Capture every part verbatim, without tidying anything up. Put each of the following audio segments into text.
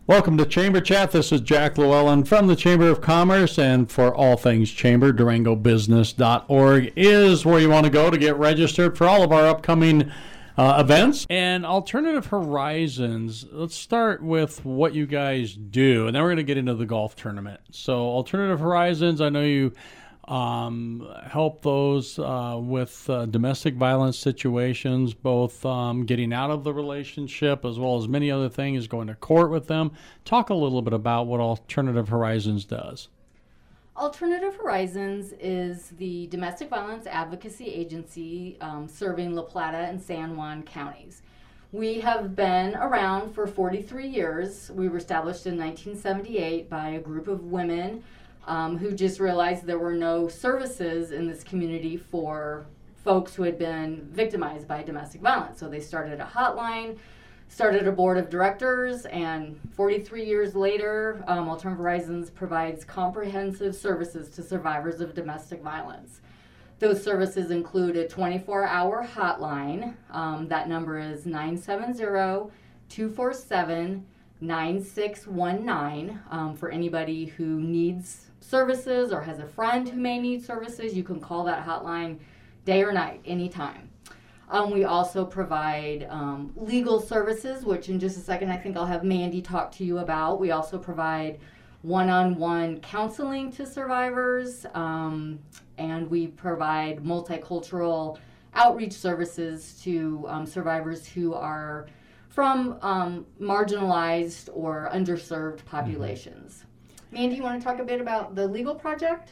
Welcome to Chamber Chat. This is Jack Llewellyn from the Chamber of Commerce, and for all things Chamber, Durango Business dot org is where you want to go to get registered for all of our upcoming uh, events. And Alternative Horizons, let's start with what you guys do, and then we're going to get into the golf tournament. So Alternative Horizons, I know you um, help those uh, with uh, domestic violence situations, both um, getting out of the relationship as well as many other things, going to court with them. Talk a little bit about what Alternative Horizons does. Alternative Horizons is the domestic violence advocacy agency um, serving La Plata and San Juan counties. We have been around for forty-three years. We were established in nineteen seventy-eight by a group of women Um, who just realized there were no services in this community for folks who had been victimized by domestic violence. So they started a hotline, started a board of directors, and forty-three years later, um, Alternative Horizons provides comprehensive services to survivors of domestic violence. Those services include a twenty-four hour hotline. Um, that number is nine seven zero, two four seven, nine six one nine um, for anybody who needs services or has a friend who may need services. You can call that hotline day or night, anytime. Um, we also provide um, legal services, which in just a second I think I'll have Mandy talk to you about. We also provide one-on-one counseling to survivors, um, and we provide multicultural outreach services to um, survivors who are from um, marginalized or underserved populations. Mandy, you want to talk a bit about the legal project?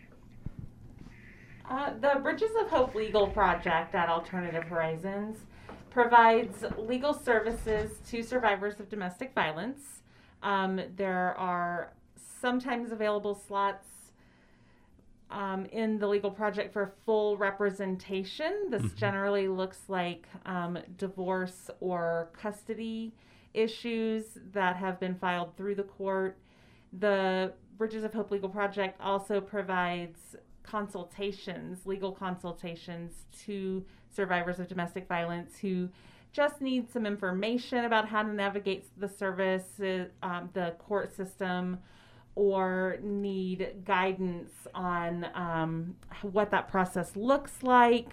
Uh, the Bridges of Hope Legal Project at Alternative Horizons provides legal services to survivors of domestic violence. Um, there are sometimes available slots um, in the legal project for full representation. This mm-hmm. generally looks like um, divorce or custody issues that have been filed through the court. The Bridges of Hope Legal Project also provides consultations, legal consultations to survivors of domestic violence who just need some information about how to navigate the service, um, the court system, or need guidance on um, what that process looks like,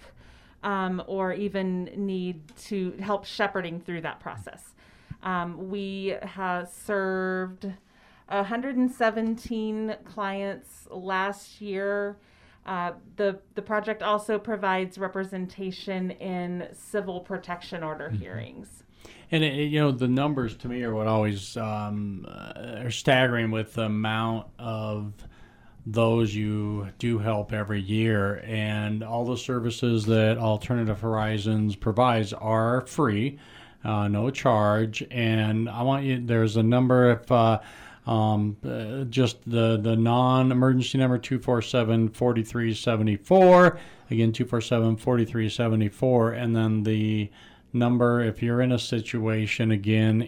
um, or even need to help shepherding through that process. Um, we have served one hundred seventeen clients last year. Uh, the the project also provides representation in civil protection order mm-hmm. hearings. And it, you know, the numbers to me are what always um, uh, are staggering with the amount of those you do help every year, and all the services that Alternative Horizons provides are free, uh, no charge. And I want you, there's a number if. Uh, Um, uh, just the, the non-emergency number, two four seven, four three seven four. Again, two four seven, four three seven four. And then the number, if you're in a situation, again,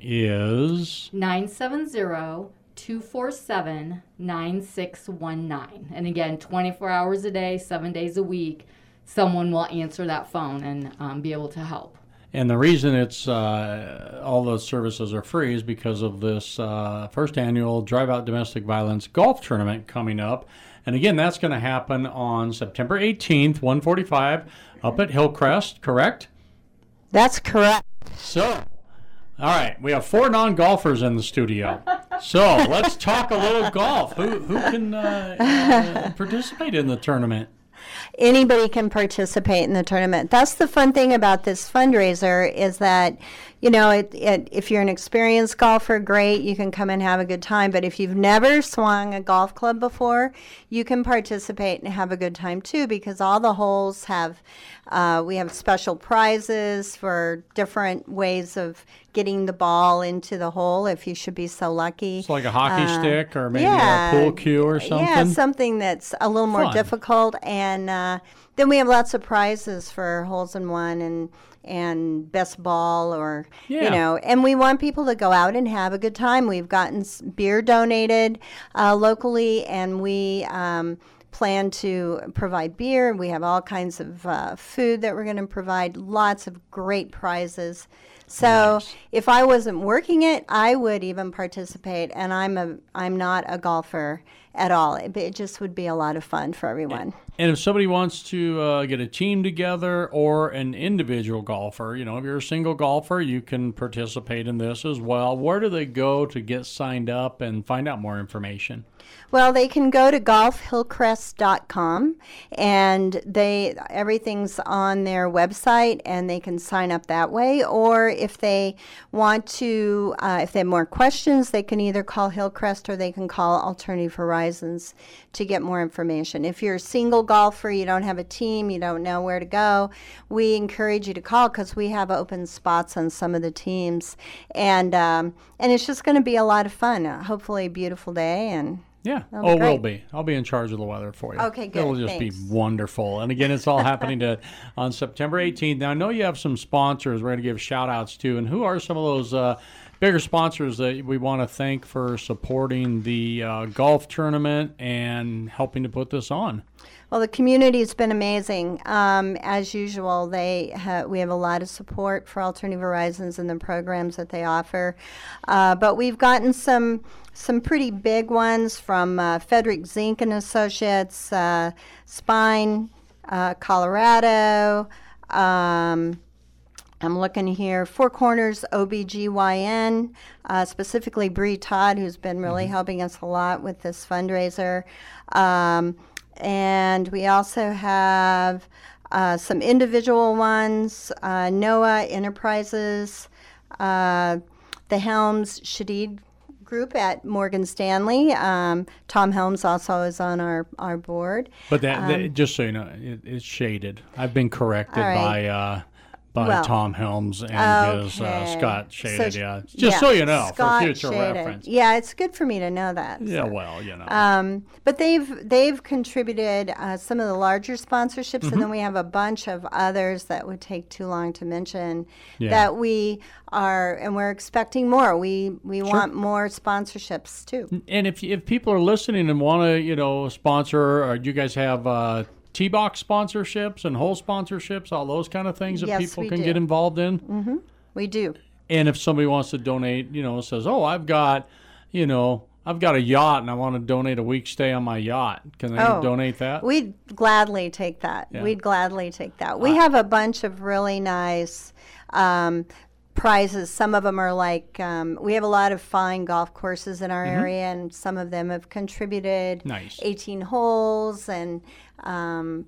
is nine seven zero, two four seven, nine six one nine. And again, twenty-four hours a day, seven days a week, someone will answer that phone and um, be able to help. And the reason it's uh, all those services are free is because of this uh, first annual Drive Out Domestic Violence Golf Tournament coming up. And again, that's going to happen on September eighteenth, one forty-five, up at Hillcrest, correct? That's correct. So, all right, we have four non-golfers in the studio. So let's talk a little golf. Who, who can uh, uh, participate in the tournament? Anybody can participate in the tournament. That's the fun thing about this fundraiser is that, you know, it, it, if you're an experienced golfer, great, you can come and have a good time. But if you've never swung a golf club before, you can participate and have a good time too, because all the holes have, uh, we have special prizes for different ways of getting the ball into the hole if you should be so lucky. It's like a hockey uh, stick or maybe yeah, a pool cue or something. Yeah, something that's a little more Fun. difficult. And uh, then we have lots of prizes for holes in one and and best ball or, yeah. you know, and we want people to go out and have a good time. We've gotten beer donated uh, locally, and we um, plan to provide beer. We have all kinds of uh, food that we're going to provide, lots of great prizes. So Nice. if I wasn't working it, I would even participate. And I'm a I'm not a golfer at all. It, it just would be a lot of fun for everyone. And if somebody wants to uh, get a team together or an individual golfer, you know, if you're a single golfer, you can participate in this as well. Where do they go to get signed up and find out more information? Well, they can go to golf hillcrest dot com, and they everything's on their website, and they can sign up that way. Or if they want to, uh, if they have more questions, they can either call Hillcrest or they can call Alternative Horizons to get more information. If you're a single golfer, you don't have a team, you don't know where to go, we encourage you to call because we have open spots on some of the teams, and um, and it's just going to be a lot of fun. Uh, hopefully, a beautiful day and. Yeah. That'll be Oh, great. we'll be. I'll be in charge of the weather for you. Okay, good. It'll just Thanks. be wonderful. And again, it's all happening to on September eighteenth. Now, I know you have some sponsors we're going to give shout outs to. And who are some of those uh, bigger sponsors that we want to thank for supporting the uh, golf tournament and helping to put this on? Well, the community's been amazing. Um, as usual, they ha- we have a lot of support for Alternative Horizons and the programs that they offer. Uh, but we've gotten some some pretty big ones from uh, Frederick Zink and Associates, uh, Spine, uh, Colorado. Um, I'm looking here, Four Corners O B G Y N, uh, specifically Bree Todd, who's been really helping us a lot with this fundraiser. Um, and we also have uh, some individual ones, uh, Noah Enterprises, uh, the Helms Shadid Group at Morgan Stanley. Um, Tom Helms also is on our, our board. But that, that just so you know, it, it's shaded. I've been corrected All right. by uh, by Well, Tom Helms and his uh, okay. Scott So, Shaded. yeah, just yeah, so you know, Scott for future Shaded. reference. Yeah, it's good for me to know that. Yeah, so. well, you know. Um, but they've they've contributed uh, some of the larger sponsorships, Mm-hmm. and then we have a bunch of others that would take too long to mention. Yeah. That we are, and we're expecting more. We we want more sponsorships too. And if if people are listening and want to, you know, sponsor, or you guys have uh, tee box sponsorships and hole sponsorships, all those kind of things that Yes, people we can do. get involved in. We do. And if somebody wants to donate, you know, says, "Oh, I've got, you know, I've got a yacht and I want to donate a week stay on my yacht," can they Oh, donate that? We'd gladly take that. Yeah. We'd gladly take that. We have a bunch of really nice um, prizes. Some of them are like, um, we have a lot of fine golf courses in our area, and some of them have contributed Mm-hmm. Nice. eighteen holes and um,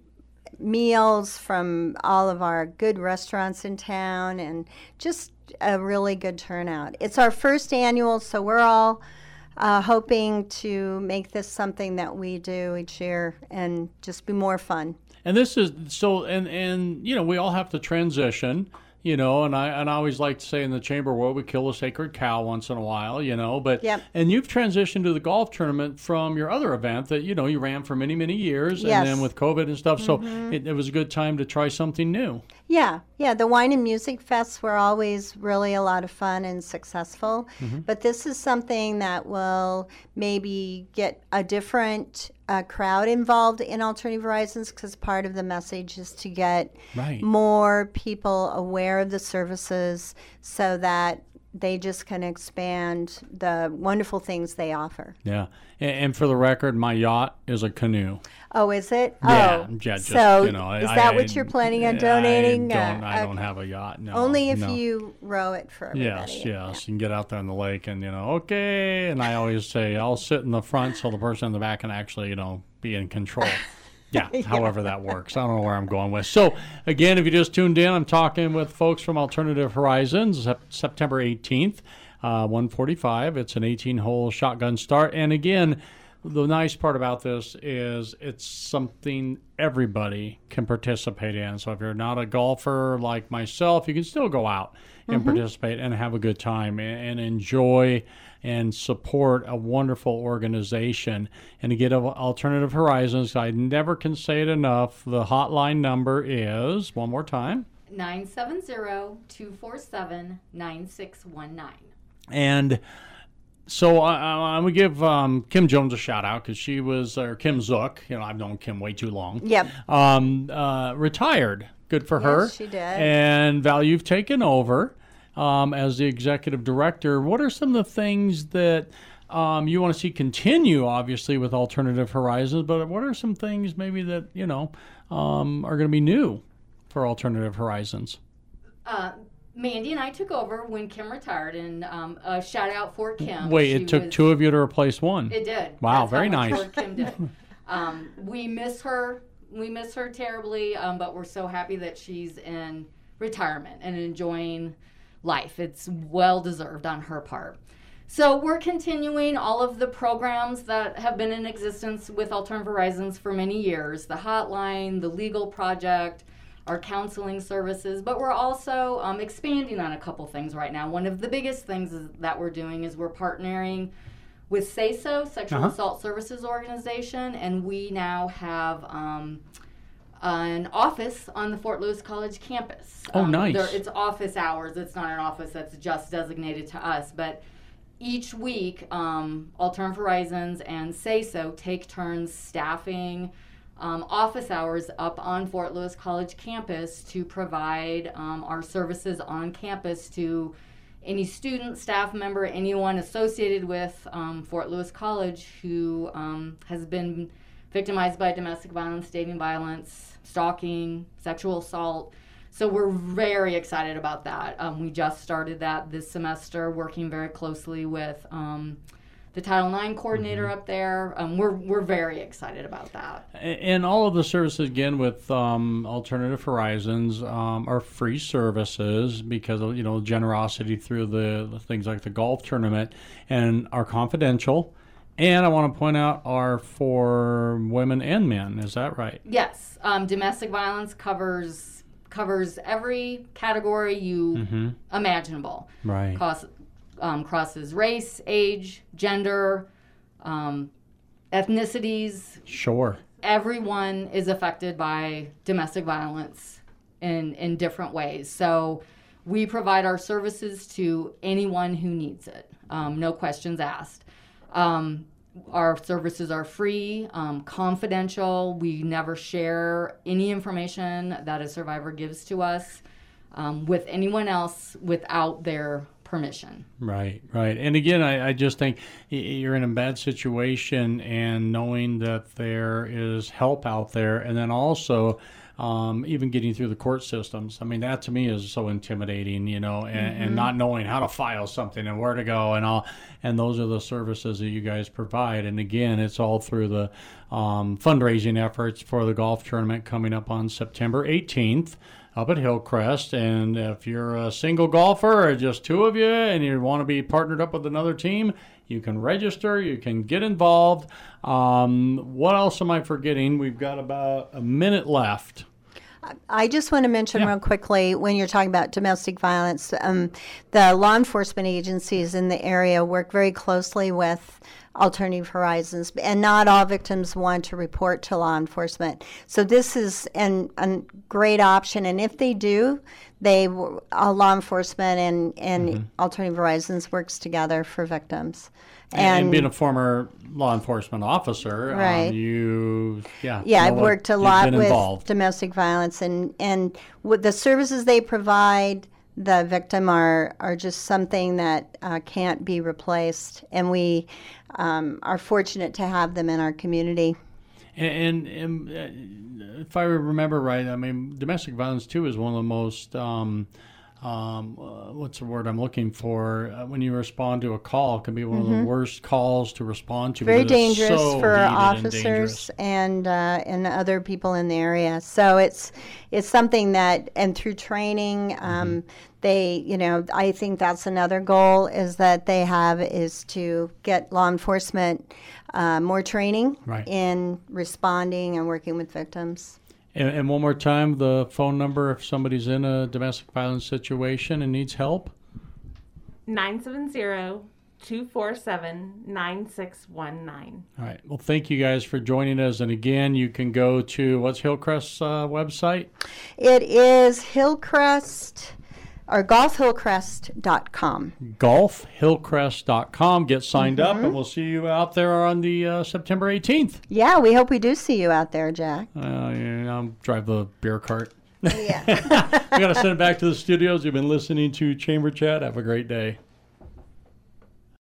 meals from all of our good restaurants in town, and just a really good turnout. It's our first annual, so we're all uh, hoping to make this something that we do each year and just be more fun. And this is so, and and you know, we all have to transition, you know, and I and I always like to say in the chamber world, we kill a sacred cow once in a while, you know, but Yep. and you've transitioned to the golf tournament from your other event that, you know, you ran for many, many years, Yes. and then with COVID and stuff, so it, it was a good time to try something new. Yeah, yeah. The wine and music fests were always really a lot of fun and successful. But this is something that will maybe get a different uh, crowd involved in Alternative Horizons, because part of the message is to get Right. more people aware of the services so that they just can expand the wonderful things they offer. Yeah, and, and for the record, my yacht is a canoe. Oh, is it? Yeah, oh, yeah, just, so you know, is I- that I- what you're planning on I donating? don't, Uh, I don't okay. have a yacht. No, Only if no. you row it for everybody. Yes, yes. You can get out there in the lake and, you know, okay. And I always say, I'll sit in the front so the person in the back can actually, you know, be in control. Yeah, however that works. I don't know where I'm going with. So, again, if you just tuned in, I'm talking with folks from Alternative Horizons, Sep- September eighteenth, uh, one forty-five. It's an eighteen-hole shotgun start. And, again, the nice part about this is it's something everybody can participate in. So if you're not a golfer like myself, you can still go out and participate and have a good time and, and enjoy and support a wonderful organization. And to get a- Alternative Horizons, I never can say it enough. The hotline number is, one more time, nine seven zero, two four seven, nine six one nine. and so I, I, I'm gonna give um, Kim Jones a shout out because she was, or Kim Zook. You know, I've known Kim way too long. Yep. Um, uh, retired. Good for her. Yes, she did. And Val, you've taken over. um, as the executive director, what are some of the things that um, you want to see continue, obviously, with Alternative Horizons, but what are some things maybe that, you know, um, are going to be new for Alternative Horizons? Uh, Mandy and I took over when Kim retired, and um, a shout out for Kim. Wait, She it took was- two of you to replace one. It did. Wow, That's how very much nice. work Kim did. um, we miss her. We miss her terribly, um, but we're so happy that she's in retirement and enjoying life. It's well deserved on her part. So we're continuing all of the programs that have been in existence with Alternative Horizons for many years, the hotline, the legal project, our counseling services, but we're also um, expanding on a couple things right now. One of the biggest things is, that we're doing is we're partnering with S A S O, Sexual Uh-huh. Assault Services Organization, and we now have um, an office on the Fort Lewis College campus. Oh, Um, nice. there- It's office hours. It's not an office that's just designated to us, but each week, um, Alternative Horizons and S A S O take turns staffing um, office hours up on Fort Lewis College campus to provide um, our services on campus to any student, staff member, anyone associated with um, Fort Lewis College who um, has been victimized by domestic violence, dating violence, stalking, sexual assault. So we're very excited about that. Um, we just started that this semester, working very closely with um, the Title nine coordinator up there. Um, we're we're very excited about that. And all of the services, again, with um, Alternative Horizons, um, are free services because of, you know, generosity through the, the things like the golf tournament, and are confidential. And I want to point out are for women and men. Is that right? Yes, um, domestic violence covers covers every category you Mm-hmm. imaginable. Right. Cross, um, crosses race, age, gender, um, ethnicities. Sure. Everyone is affected by domestic violence in in different ways. So we provide our services to anyone who needs it. Um, no questions asked. Um, our services are free, um, confidential. We never share any information that a survivor gives to us um, with anyone else without their permission. Right, right. And again, I, I just think y- you're in a bad situation, and knowing that there is help out there, and then also um, even getting through the court systems. I mean, that to me is so intimidating, you know, and, Mm-hmm. and not knowing how to file something and where to go and all. And those are the services that you guys provide. And again, it's all through the um, fundraising efforts for the golf tournament coming up on September eighteenth. Up at Hillcrest. And if you're a single golfer or just two of you and you want to be partnered up with another team, you can register, you can get involved. Um, what else am I forgetting? We've got about a minute left. I just want to mention Yeah. real quickly, when you're talking about domestic violence, um, the law enforcement agencies in the area work very closely with Alternative Horizons, and not all victims want to report to law enforcement. So this is an, a great option, and if they do, they uh, law enforcement and, and Mm-hmm. Alternative Horizons works together for victims. And, and being a former law enforcement officer, Right. um, you, yeah. Yeah, know I've what- worked a you've lot been with involved. domestic violence, and and with the services they provide the victim are are just something that uh, can't be replaced, and we um, are fortunate to have them in our community. And, and, and uh, if I remember right, I mean, domestic violence too is one of the most, um, um, uh, what's the word I'm looking for? Uh, when you respond to a call, it can be one of the worst calls to respond to. Very because it's dangerous so for heated and officers dangerous. and uh, and other people in the area. So it's it's something that, and through training, um, they, you know, I think that's another goal is that they have is to get law enforcement uh, more training Right. in responding and working with victims. And, and one more time, the phone number if somebody's in a domestic violence situation and needs help. nine seven zero, two four seven, nine six one nine. All right. Well, thank you guys for joining us. And again, you can go to what's Hillcrest's uh, website? It is Hillcrest or golf hillcrest dot com. golf hillcrest dot com. Get signed up, Mm-hmm. and we'll see you out there on the uh, September eighteenth. Yeah, we hope we do see you out there, Jack. Uh, yeah, I'll drive the beer cart. Yeah. got to send it back to the studios. You've been listening to Chamber Chat. Have a great day.